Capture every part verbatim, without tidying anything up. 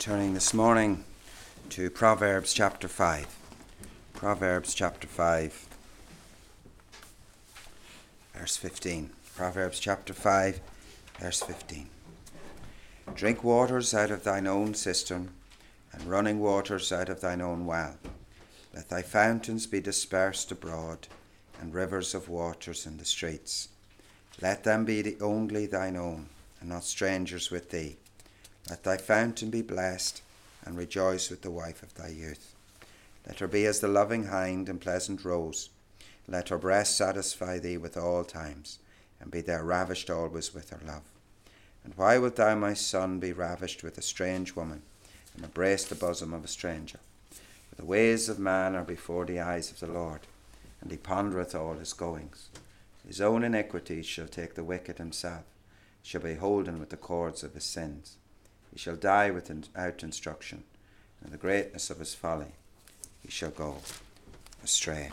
Turning this morning to Proverbs chapter five. Proverbs chapter five, verse fifteen. Proverbs chapter five, verse fifteen. Drink waters out of thine own cistern, and running waters out of thine own well. Let thy fountains be dispersed abroad, and rivers of waters in the streets. Let them be the only thine own, and not strangers with thee. Let thy fountain be blessed, and rejoice with the wife of thy youth. Let her be as the loving hind and pleasant rose. Let her breast satisfy thee with all times, and be thou ravished always with her love. And why wilt thou, my son, be ravished with a strange woman, and embrace the bosom of a stranger? For the ways of man are before the eyes of the Lord, and he pondereth all his goings. His own iniquities shall take the wicked himself, he shall be holden with the cords of his sins. He shall die without instruction, and in the greatness of his folly he shall go astray.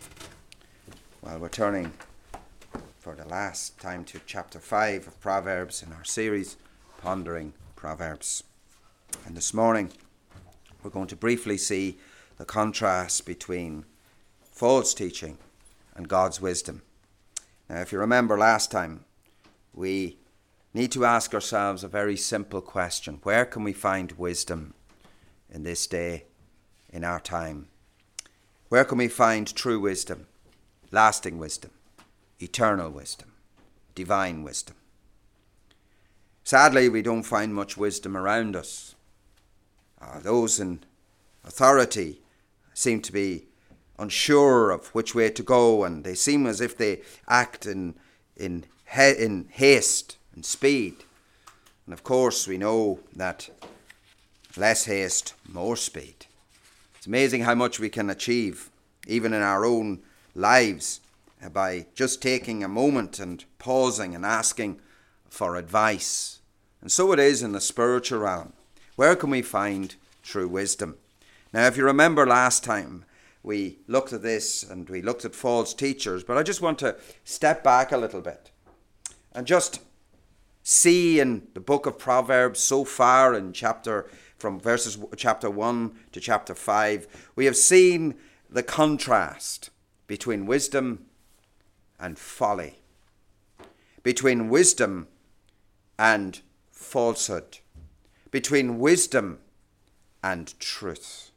Well, we're turning for the last time to chapter five of Proverbs in our series, Pondering Proverbs. And this morning we're going to briefly see the contrast between false teaching and God's wisdom. Now, if you remember last time, we need to ask ourselves a very simple question. Where can we find wisdom in this day, in our time? Where can we find true wisdom, lasting wisdom, eternal wisdom, divine wisdom? Sadly, we don't find much wisdom around us. Uh, those in authority seem to be unsure of which way to go, and they seem as if they act in, in, he- in haste and speed. And of course we know that less haste, more speed. It's amazing how much we can achieve, even in our own lives, by just taking a moment and pausing and asking for advice. And so it is in the spiritual realm. Where can we find true wisdom? Now, if you remember last time, we looked at this and we looked at false teachers, but I just want to step back a little bit and just see in the book of Proverbs so far in chapter, from verses chapter one to chapter five, we have seen the contrast between wisdom and folly, between wisdom and falsehood, between wisdom and truth.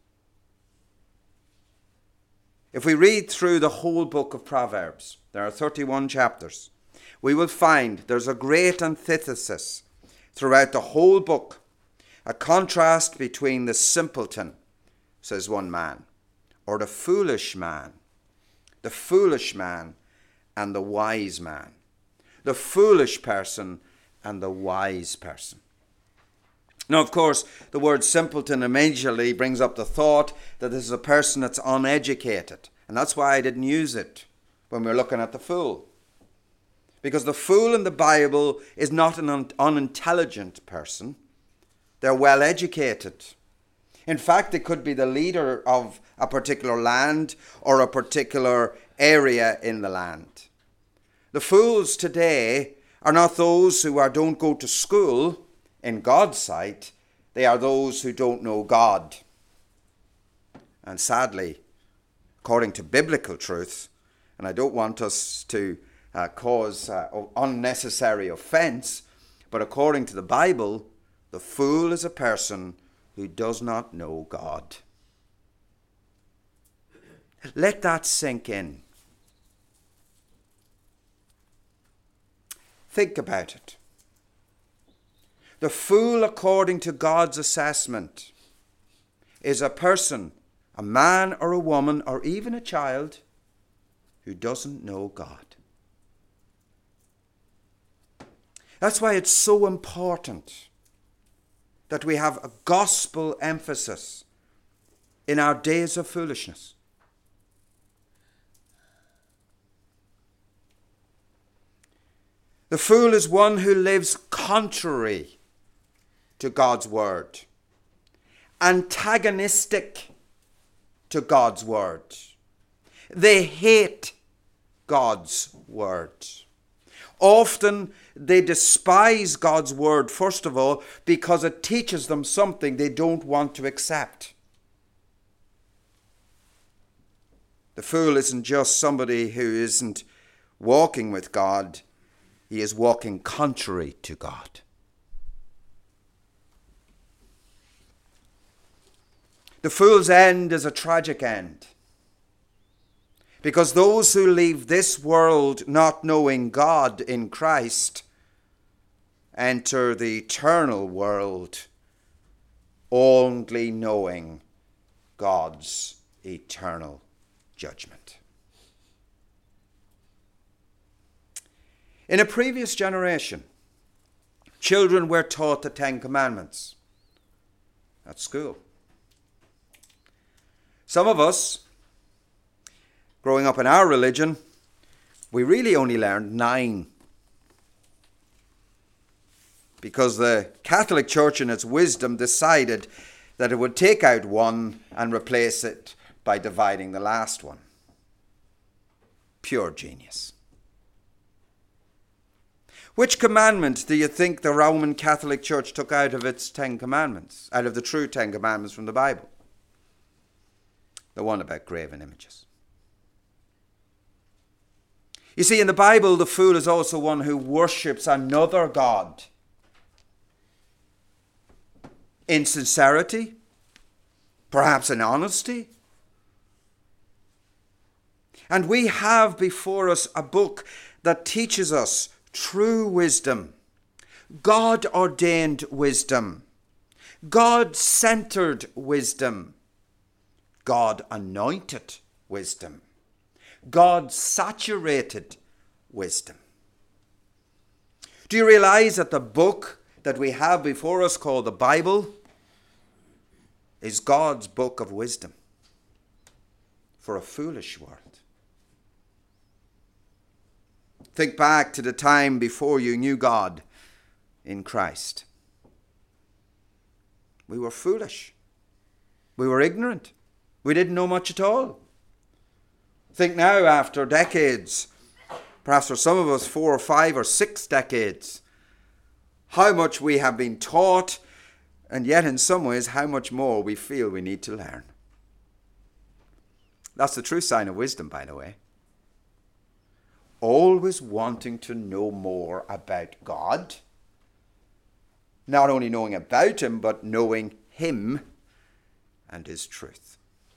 If we read through the whole book of Proverbs, there are thirty-one chapters, we will find there's a great antithesis throughout the whole book, a contrast between the simpleton, says one man, or the foolish man, the foolish man and the wise man, the foolish person and the wise person. Now, of course, the word simpleton immediately brings up the thought that this is a person that's uneducated, and that's why I didn't use it when we were looking at the fool. Because the fool in the Bible is not an un- unintelligent person. They're well educated. In fact, it could be the leader of a particular land or a particular area in the land. The fools today are not those who are, don't go to school in God's sight. They are those who don't know God. And sadly, according to biblical truth, and I don't want us to Uh, cause uh, unnecessary offense, but according to the Bible, the fool is a person who does not know God. Let that sink in. Think about it. The fool, according to God's assessment, is a person, a man or a woman or even a child, who doesn't know God. That's why it's so important that we have a gospel emphasis in our days of foolishness. The fool is one who lives contrary to God's word, antagonistic to God's word. They hate God's word. Often they despise God's word, first of all, because it teaches them something they don't want to accept. The fool isn't just somebody who isn't walking with God. He is walking contrary to God. The fool's end is a tragic end. Because those who leave this world not knowing God in Christ enter the eternal world only knowing God's eternal judgment. In a previous generation, children were taught the Ten Commandments at school. Some of us, growing up in our religion, we really only learned nine. Because the Catholic Church in its wisdom decided that it would take out one and replace it by dividing the last one. Pure genius. Which commandment do you think the Roman Catholic Church took out of its Ten Commandments, out of the true Ten Commandments from the Bible? The one about graven images. You see, in the Bible, the fool is also one who worships another god. In sincerity, perhaps in honesty. And we have before us a book that teaches us true wisdom, God-ordained wisdom, God-centered wisdom, God-anointed wisdom, God-saturated wisdom. Do you realize that the book that we have before us called the Bible is God's book of wisdom for a foolish world? Think back to the time before you knew God in Christ. We were foolish. We were ignorant. We didn't know much at all. Think now, after decades, perhaps for some of us four or five or six decades, how much we have been taught, and yet in some ways how much more we feel we need to learn. That's the true sign of wisdom, by the way. Always wanting to know more about God. Not only knowing about him, but knowing him and his truth.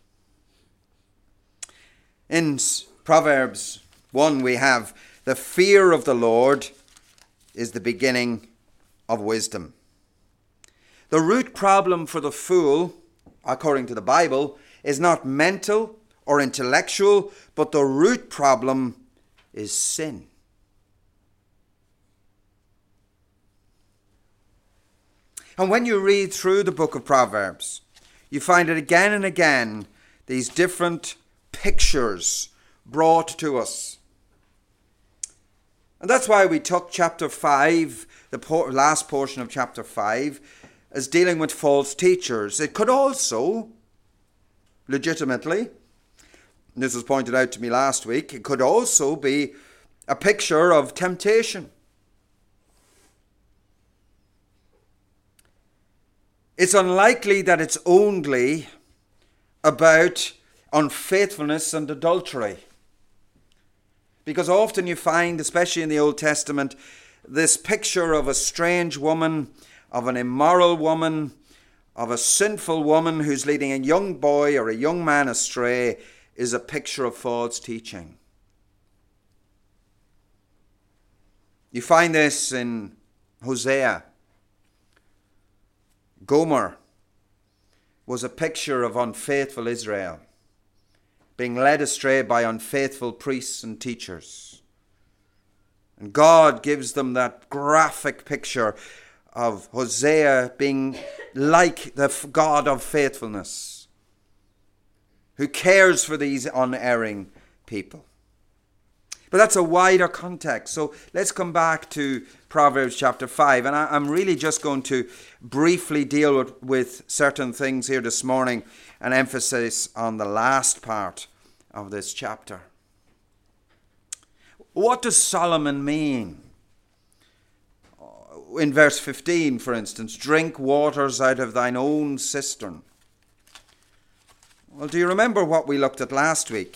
In Proverbs one, we have the fear of the Lord is the beginning of wisdom. The root problem for the fool, according to the Bible, is not mental or intellectual, but the root problem is sin. And when you read through the book of Proverbs, you find it again and again, these different pictures brought to us. And that's why we took chapter five, the por- last portion of chapter five, as dealing with false teachers. It could also, legitimately, this was pointed out to me last week, it could also be a picture of temptation. It's unlikely that it's only about unfaithfulness and adultery. Because often you find, especially in the Old Testament, this picture of a strange woman, of an immoral woman, of a sinful woman who's leading a young boy or a young man astray is a picture of false teaching. You find this in Hosea. Gomer was a picture of unfaithful Israel, being led astray by unfaithful priests and teachers. And God gives them that graphic picture of Hosea being like the God of faithfulness, who cares for these unerring people. But that's a wider context. So let's come back to Proverbs chapter five. And I, I'm really just going to briefly deal with, with certain things here this morning, and emphasis on the last part of this chapter. What does Solomon mean in verse fifteen, for instance, drink waters out of thine own cistern. Well, do you remember what we looked at last week?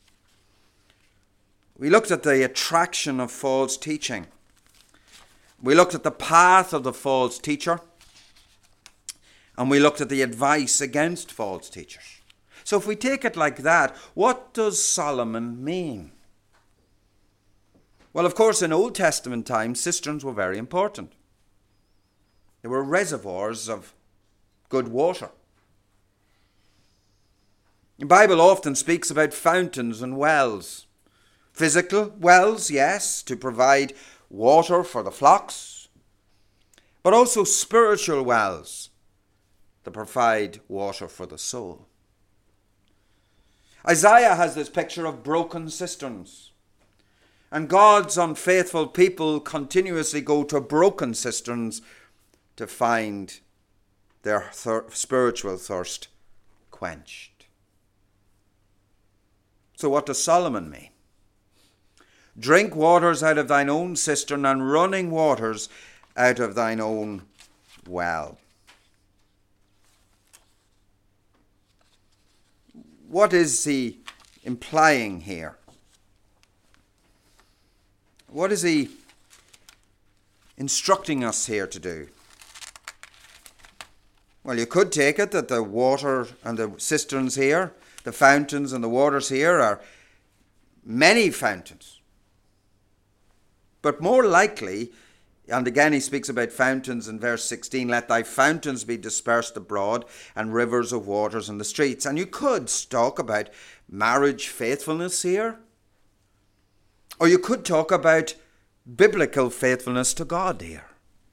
We looked at the attraction of false teaching. We looked at the path of the false teacher. And we looked at the advice against false teachers. So if we take it like that, what does Solomon mean? Well, of course, in Old Testament times, cisterns were very important. They were reservoirs of good water. The Bible often speaks about fountains and wells. Physical wells, yes, to provide water for the flocks, but also spiritual wells to provide water for the soul. Isaiah has this picture of broken cisterns. And God's unfaithful people continuously go to broken cisterns to find their thir- spiritual thirst quenched. So what does Solomon mean? Drink waters out of thine own cistern, and running waters out of thine own well. What is he implying here? What is he instructing us here to do? Well, you could take it that the water and the cisterns here, the fountains and the waters here are many fountains. But more likely, and again he speaks about fountains in verse sixteen, let thy fountains be dispersed abroad and rivers of waters in the streets. And you could talk about marriage faithfulness here. Or you could talk about biblical faithfulness to God here.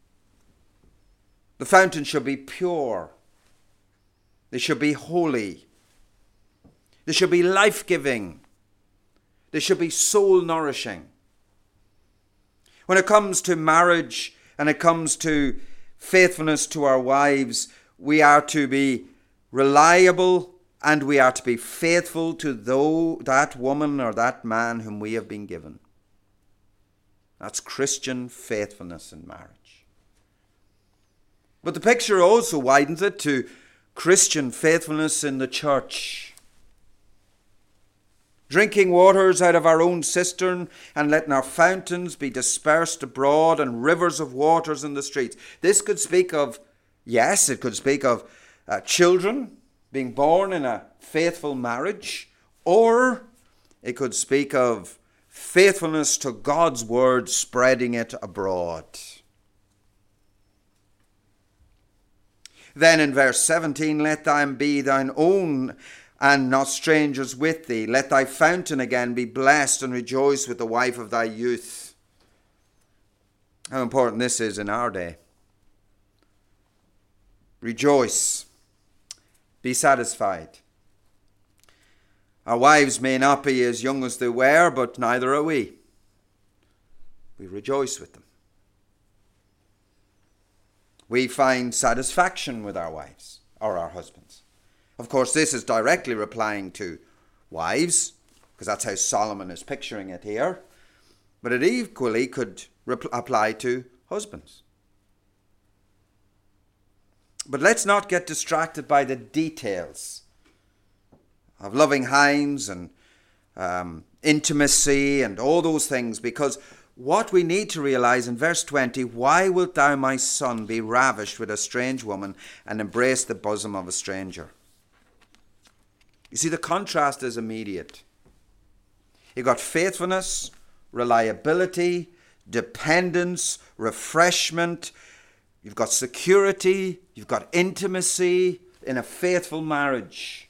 The fountain should be pure. They should be holy. They should be life-giving. They should be soul-nourishing. When it comes to marriage and it comes to faithfulness to our wives, we are to be reliable and we are to be faithful to though that woman or that man whom we have been given. That's Christian faithfulness in marriage. But the picture also widens it to Christian faithfulness in the church. Drinking waters out of our own cistern, and letting our fountains be dispersed abroad, and rivers of waters in the streets. This could speak of, yes, it could speak of uh, children being born in a faithful marriage, or it could speak of faithfulness to God's word, spreading it abroad. Then in verse seventeen, let thine be thine own, and not strangers with thee. Let thy fountain again be blessed, and rejoice with the wife of thy youth. How important this is in our day. Rejoice. Be satisfied. Our wives may not be as young as they were, but neither are we. We rejoice with them. We find satisfaction with our wives or our husbands. Of course, this is directly replying to wives, because that's how Solomon is picturing it here. But it equally could rep- apply to husbands. But let's not get distracted by the details of loving hinds and um, intimacy and all those things, because what we need to realize in verse twenty, why wilt thou, my son, be ravished with a strange woman and embrace the bosom of a stranger? You see, the contrast is immediate. You've got faithfulness, reliability, dependence, refreshment. You've got security. You've got intimacy in a faithful marriage.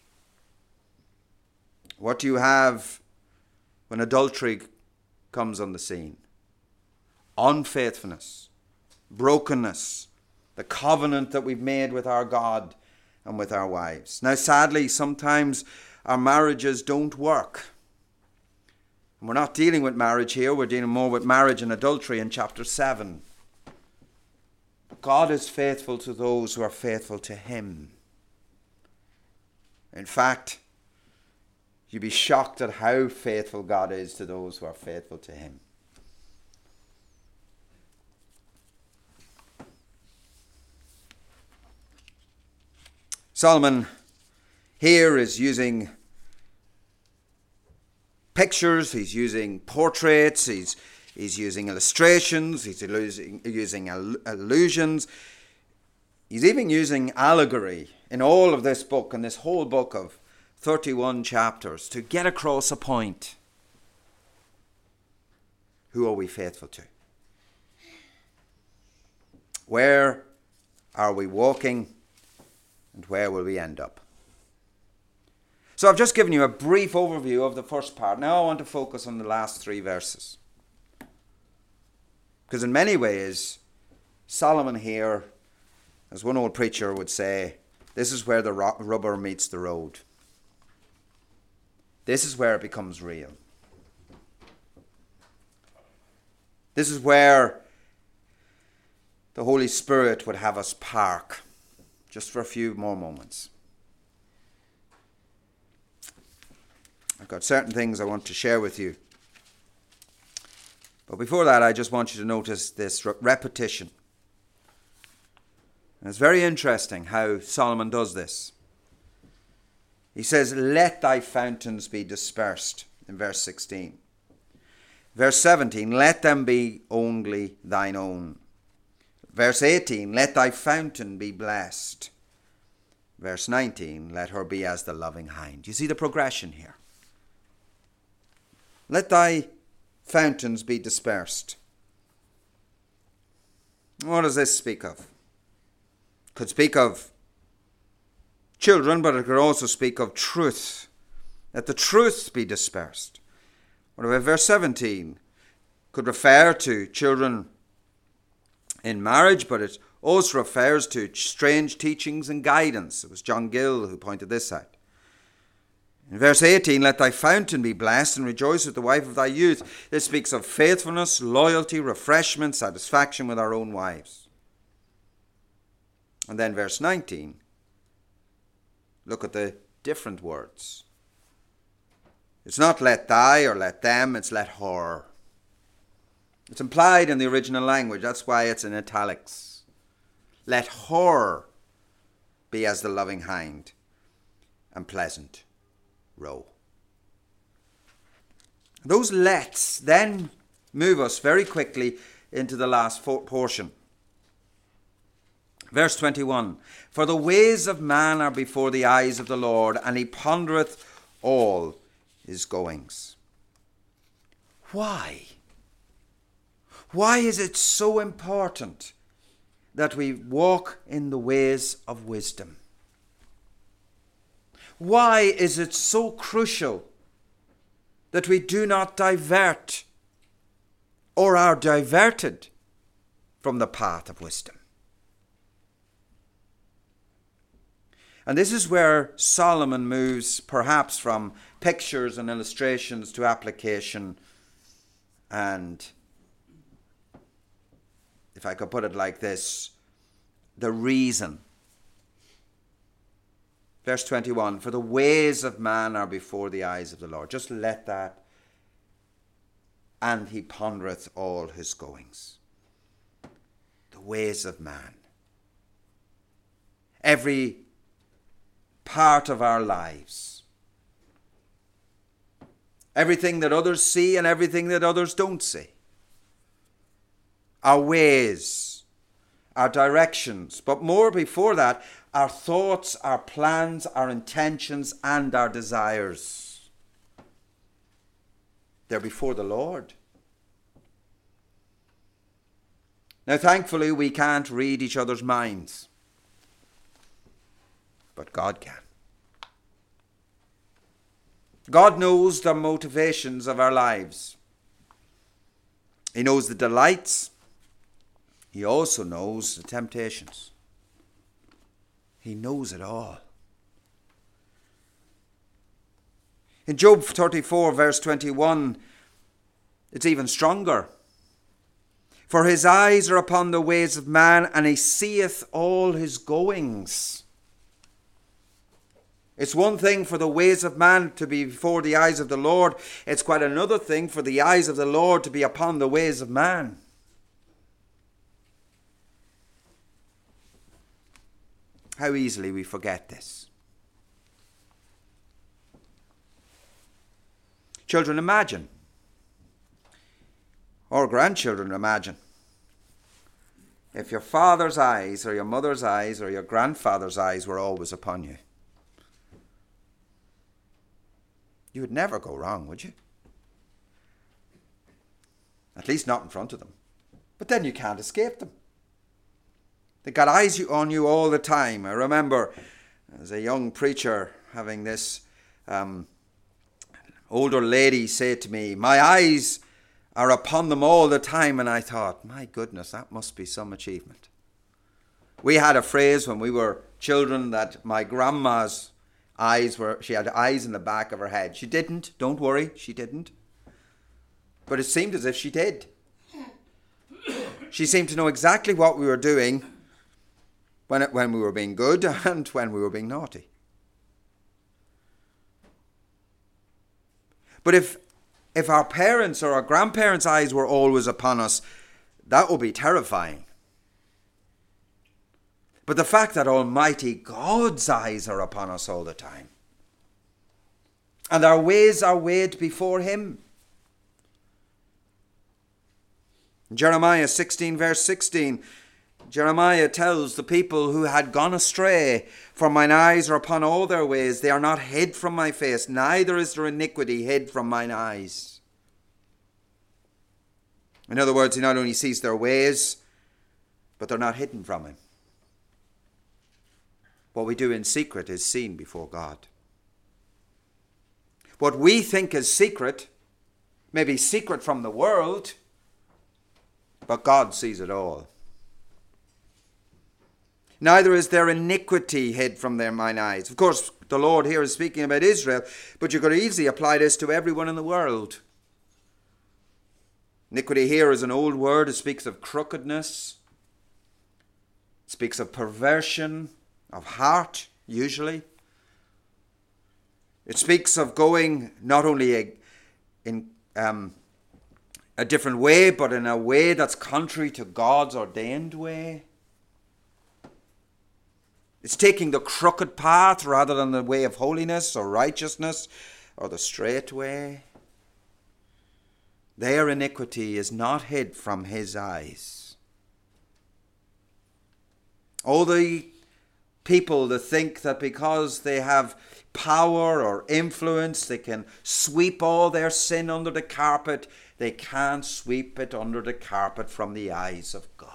What do you have when adultery comes on the scene? Unfaithfulness, brokenness, the covenant that we've made with our God and with our wives. Now, sadly, sometimes our marriages don't work. And we're not dealing with marriage here. We're dealing more with marriage and adultery in chapter seven. But God is faithful to those who are faithful to him. In fact, you'd be shocked at how faithful God is to those who are faithful to him. Solomon here is using pictures, he's using portraits, he's, he's using illustrations, he's using, using allusions, he's even using allegory in all of this book, in this whole book of thirty-one chapters, to get across a point. Who are we faithful to? Where are we walking, and where will we end up? So I've just given you a brief overview of the first part. Now I want to focus on the last three verses. Because in many ways, Solomon here, as one old preacher would say, this is where the ro- rubber meets the road. This is where it becomes real. This is where the Holy Spirit would have us park just for a few more moments. I've got certain things I want to share with you. But before that, I just want you to notice this re- repetition. And it's very interesting how Solomon does this. He says, let thy fountains be dispersed, in verse sixteen. Verse seventeen, let them be only thine own. Verse eighteen, let thy fountain be blessed. Verse nineteen, let her be as the loving hind. You see the progression here. Let thy fountains be dispersed. What does this speak of? It could speak of children, but it could also speak of truth. Let the truth be dispersed. What about verse seventeen? Could refer to children in marriage, but it also refers to strange teachings and guidance. It was John Gill who pointed this out. In verse eighteen, let thy fountain be blessed and rejoice with the wife of thy youth. This speaks of faithfulness, loyalty, refreshment, satisfaction with our own wives. And then verse nineteen, look at the different words. It's not let thy or let them, it's let her. It's implied in the original language, that's why it's in italics. Let her be as the loving hind and pleasant roe. Those lets then move us very quickly into the last portion. Verse twenty-one, for the ways of man are before the eyes of the Lord, and he pondereth all his goings. Why? Why is it so important that we walk in the ways of wisdom? Why is it so crucial that we do not divert or are diverted from the path of wisdom? And this is where Solomon moves perhaps from pictures and illustrations to application and, if I could put it like this, the reason. Verse twenty-one, for the ways of man are before the eyes of the Lord. Just let that. And he pondereth all his goings. The ways of man. Every part of our lives. Everything that others see and everything that others don't see. Our ways, our directions, but more before that, our thoughts, our plans, our intentions, and our desires. They're before the Lord. Now, thankfully, we can't read each other's minds, but God can. God knows the motivations of our lives. He knows the delights. He also knows the temptations. He knows it all. In Job thirty-four, verse twenty-one, it's even stronger. For his eyes are upon the ways of man, and he seeth all his goings. It's one thing for the ways of man to be before the eyes of the Lord. It's quite another thing for the eyes of the Lord to be upon the ways of man. How easily we forget this. Children, imagine, or grandchildren, imagine, if your father's eyes or your mother's eyes or your grandfather's eyes were always upon you. You would never go wrong, would you? At least not in front of them. But then you can't escape them. They got eyes on you all the time. I remember as a young preacher having this um, older lady say to me, "My eyes are upon them all the time." And I thought, my goodness, that must be some achievement. We had a phrase when we were children that my grandma's eyes were, she had eyes in the back of her head. She didn't, don't worry, she didn't. But it seemed as if she did. She seemed to know exactly what we were doing when it, when we were being good and when we were being naughty. But if if our parents or our grandparents' eyes were always upon us, that would be terrifying. But the fact that Almighty God's eyes are upon us all the time, and our ways are weighed before him. Jeremiah sixteen verse sixteen, Jeremiah tells the people who had gone astray, "For mine eyes are upon all their ways, they are not hid from my face, neither is there iniquity hid from mine eyes." In other words, he not only sees their ways, but they're not hidden from him. What we do in secret is seen before God. What we think is secret may be secret from the world, but God sees it all. Neither is there iniquity hid from their mine eyes. Of course, the Lord here is speaking about Israel, but you could easily apply this to everyone in the world. Iniquity here is an old word. It speaks of crookedness. It speaks of perversion of heart, usually. It speaks of going not only a, in um, a different way, but in a way that's contrary to God's ordained way. It's taking the crooked path rather than the way of holiness or righteousness or the straight way. Their iniquity is not hid from his eyes. All the people that think that because they have power or influence, they can sweep all their sin under the carpet, they can't sweep it under the carpet from the eyes of God.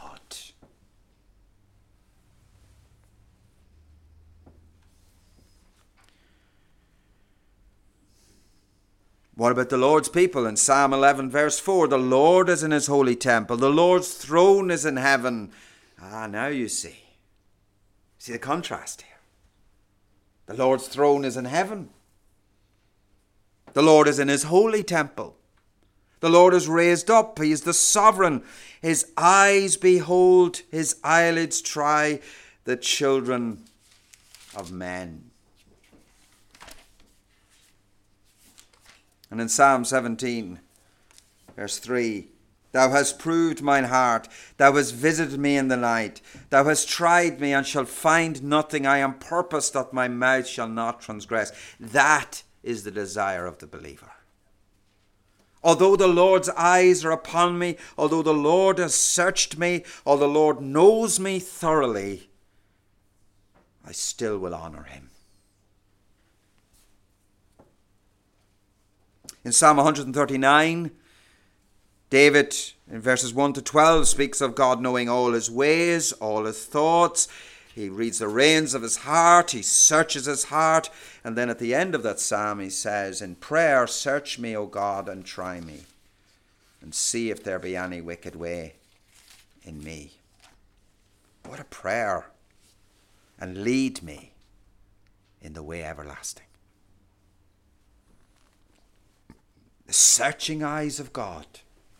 What about the Lord's people in Psalm eleven verse four? The Lord is in his holy temple. The Lord's throne is in heaven. Ah, now you see. See the contrast here. The Lord's throne is in heaven. The Lord is in his holy temple. The Lord is raised up. He is the sovereign. His eyes behold, his eyelids try the children of men. And in Psalm seventeen, verse three, Thou hast proved mine heart. Thou hast visited me in the night. Thou hast tried me and shalt find nothing. I am purposed that my mouth shall not transgress. That is the desire of the believer. Although the Lord's eyes are upon me, although the Lord has searched me, although the Lord knows me thoroughly, I still will honor him. In Psalm one thirty-nine, David, in verses one to twelve, speaks of God knowing all his ways, all his thoughts. He reads the reins of his heart. He searches his heart. And then at the end of that psalm, he says, in prayer, search me, O God, and try me, and see if there be any wicked way in me. What a prayer. And lead me in the way everlasting. The searching eyes of God.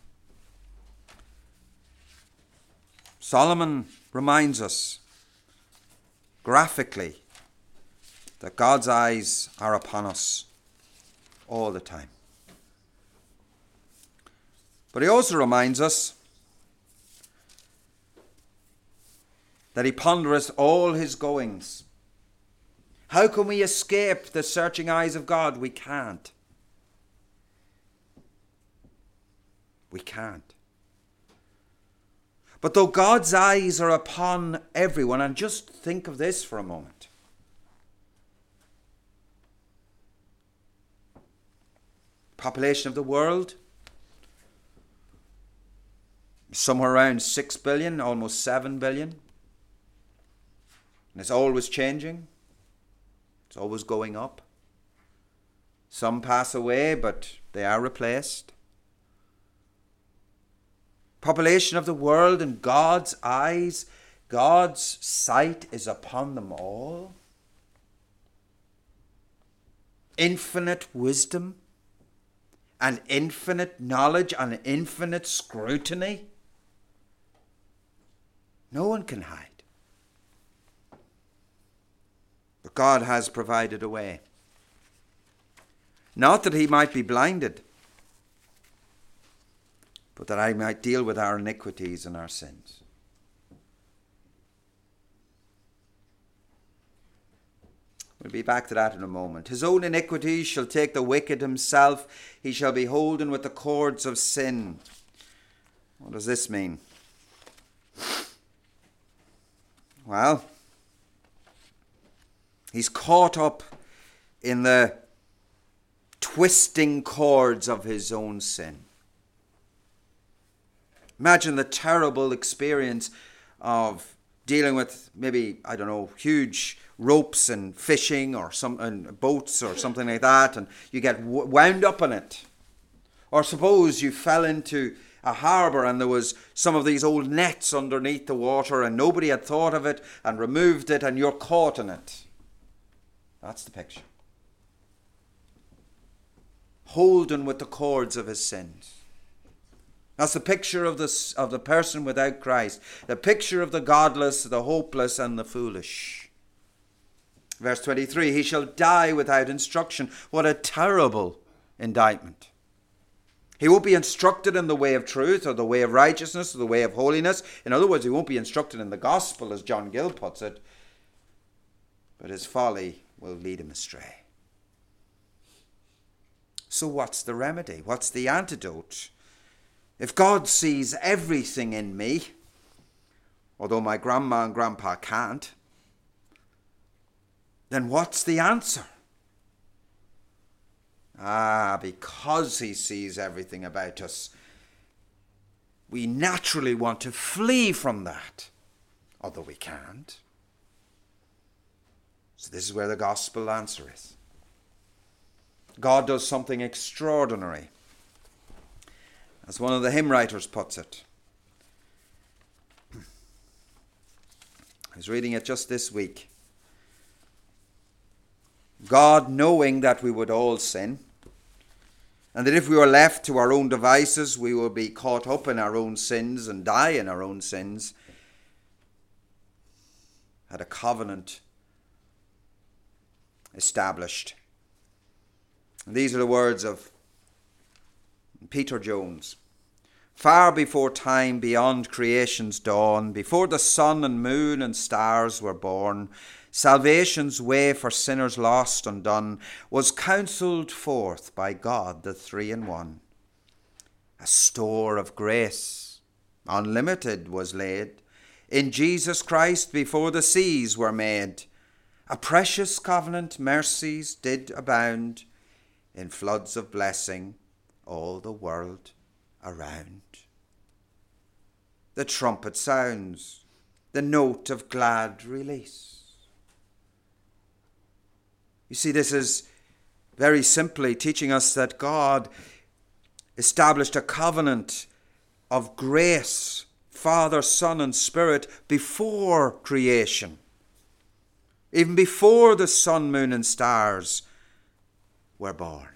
Solomon reminds us graphically that God's eyes are upon us all the time. But he also reminds us that he pondereth all his goings. How can we escape the searching eyes of God? We can't. We can't. But though God's eyes are upon everyone, and just think of this for a moment. Population of the world, somewhere around six billion, almost seven billion. And it's always changing. It's always going up. Some pass away, but they are replaced. Population of the world, and God's eyes, God's sight is upon them all. Infinite wisdom and infinite knowledge and infinite scrutiny. No one can hide. But God has provided a way. Not that he might be blinded, but that I might deal with our iniquities and our sins. We'll be back to that in a moment. His own iniquities shall take the wicked himself. He shall be holden with the cords of sin. What does this mean? Well, he's caught up in the twisting cords of his own sin. Imagine the terrible experience of dealing with maybe, I don't know, huge ropes and fishing or some and boats or something like that, and you get wound up in it. Or suppose you fell into a harbour and there was some of these old nets underneath the water and nobody had thought of it and removed it and you're caught in it. That's the picture. Holden with the cords of his sins. That's the picture of the, of the person without Christ. The picture of the godless, the hopeless, and the foolish. Verse twenty-three, he shall die without instruction. What a terrible indictment. He won't be instructed in the way of truth or the way of righteousness or the way of holiness. In other words, he won't be instructed in the gospel, as John Gill puts it. But his folly will lead him astray. So what's the remedy? What's the antidote? If God sees everything in me, although my grandma and grandpa can't, then what's the answer? Ah, because he sees everything about us, we naturally want to flee from that, although we can't. So this is where the gospel answer is. God does something extraordinary. As one of the hymn writers puts it. I was reading it just this week. God, knowing that we would all sin, and that if we were left to our own devices, we would be caught up in our own sins and die in our own sins, had a covenant established. And these are the words of Peter Jones. Far before time, beyond creation's dawn, before the sun and moon and stars were born, salvation's way for sinners lost and done was counselled forth by God the Three in One. A store of grace, unlimited, was laid in Jesus Christ before the seas were made. A precious covenant mercies did abound in floods of blessing all the world around. The trumpet sounds, the note of glad release. You see, this is very simply teaching us that God established a covenant of grace, Father, Son, and Spirit, before creation. Even before the sun, moon, and stars were born.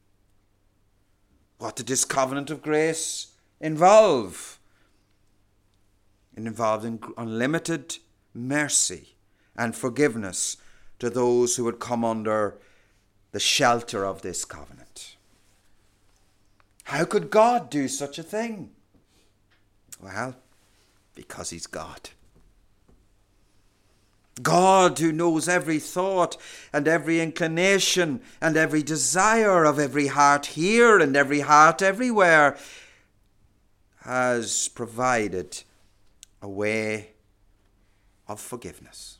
What did this covenant of grace involve? It involved unlimited mercy and forgiveness to those who would come under the shelter of this covenant. How could God do such a thing? Well, because he's God. God who knows every thought and every inclination and every desire of every heart here and every heart everywhere, has provided a way of forgiveness.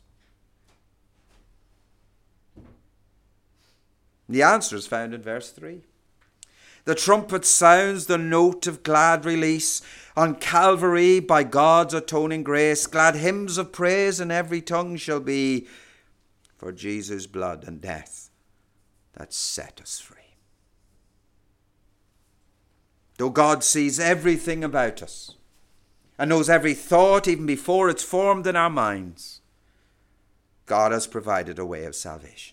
The answer is found in verse three. The trumpet sounds the note of glad release. On Calvary, by God's atoning grace, glad hymns of praise in every tongue shall be for Jesus' blood and death that set us free. Though God sees everything about us and knows every thought even before it's formed in our minds, God has provided a way of salvation.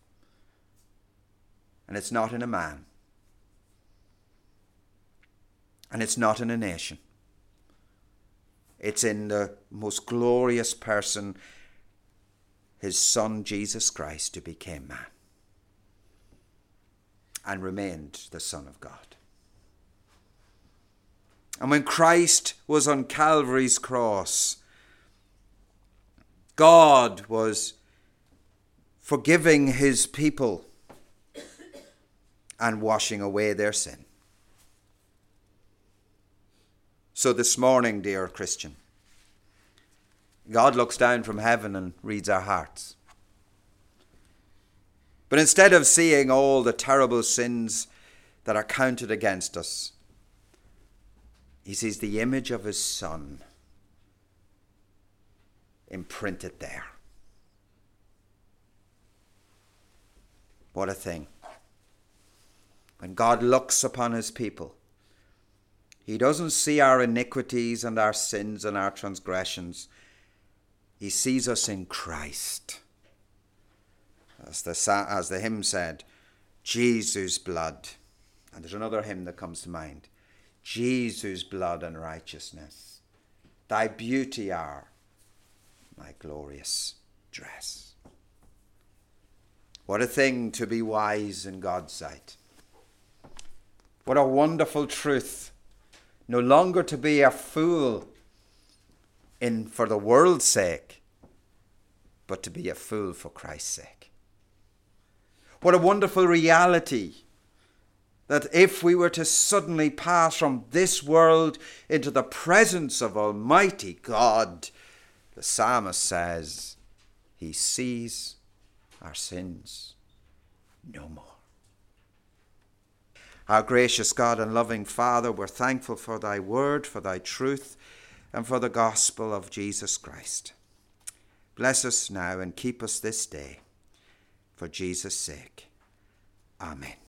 And it's not in a man. And it's not in a nation. It's in the most glorious person, his Son, Jesus Christ, who became man and remained the Son of God. And when Christ was on Calvary's cross, God was forgiving his people and washing away their sin. So this morning, dear Christian, God looks down from heaven and reads our hearts. But instead of seeing all the terrible sins that are counted against us, he sees the image of his Son imprinted there. What a thing. When God looks upon his people, he doesn't see our iniquities and our sins and our transgressions. He sees us in Christ. As the, as the hymn said, Jesus' blood. And there's another hymn that comes to mind. Jesus' blood and righteousness, thy beauty are my glorious dress. What a thing to be wise in God's sight. What a wonderful truth. No longer to be a fool in for the world's sake, but to be a fool for Christ's sake. What a wonderful reality that if we were to suddenly pass from this world into the presence of Almighty God, the psalmist says, he sees our sins no more. Our gracious God and loving Father, we're thankful for thy word, for thy truth, and for the gospel of Jesus Christ. Bless us now and keep us this day, for Jesus' sake. Amen.